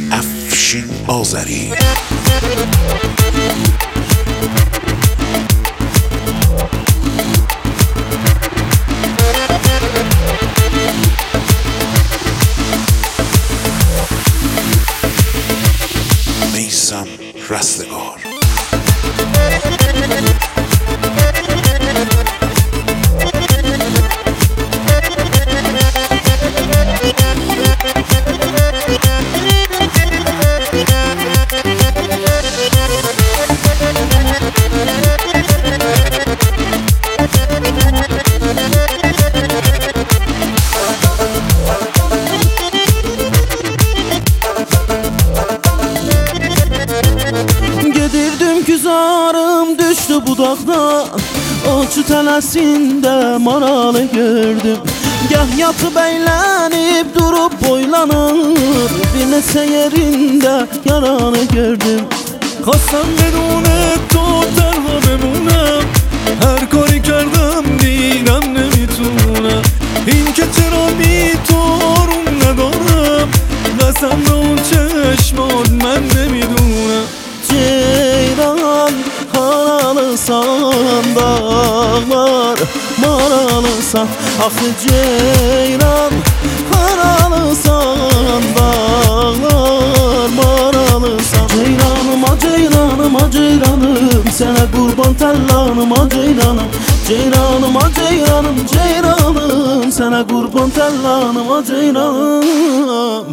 افشین آذری. میثم رستگار. Güzarım düştü budakda, Açı tələsində maralı gördüm. Gah yatıp eğlenip durup boylanır, Bir neçə yerində yaranı gördüm. خواستم بدونه تو تنها بمونم، هر کاری کردم دیدم نمیتونم. این که چرا بی تو آروم ندارم، قسم به اون چشمات من نمیدونم. Ceyran haralısan, dağlar maralısan. Axı ceyran haralısan, dağlar maralısan. Ceyranıma ceyranıma ceyranım, sənə qurban təllanıma ceyranım. Ceyranıma ceyranım ceyranım, sənə qurban təllanıma ceyranım.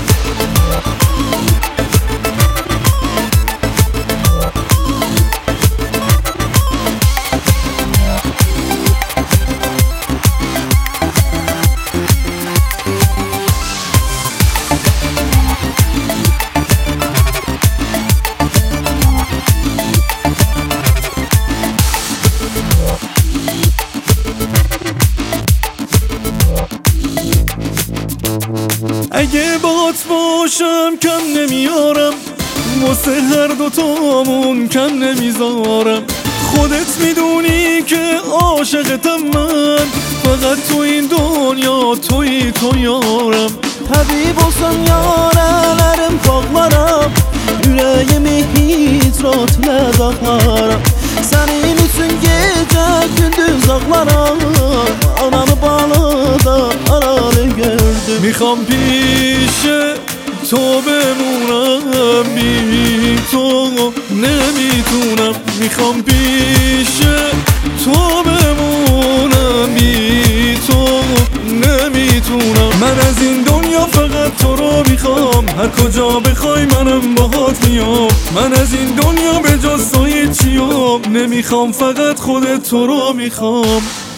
اگه باهات باشم کم نمیارم، واسه هر دوتامون کم نمیذارم. خودت میدونی که عاشقتم من، فقط تو این دنیا تو یارم. Həbib olsan yarələrim qollarım, Ürəyimi hicratlə dağlaram. Sənin üçün gecə gündüz ağlaram, Ananı balıda aralı gördüm. میخوام پیش تو بمونم، بی تو نمیتونم. میخوام پیش تو بمونم، بی تو نمیتونم. من از این دنیا فقط تو رو میخوام، هر کجا بخوای منم باهات میام. من از این دنیا به جز تو هیچیم نمیخوام، فقط خودت تو رو میخوام.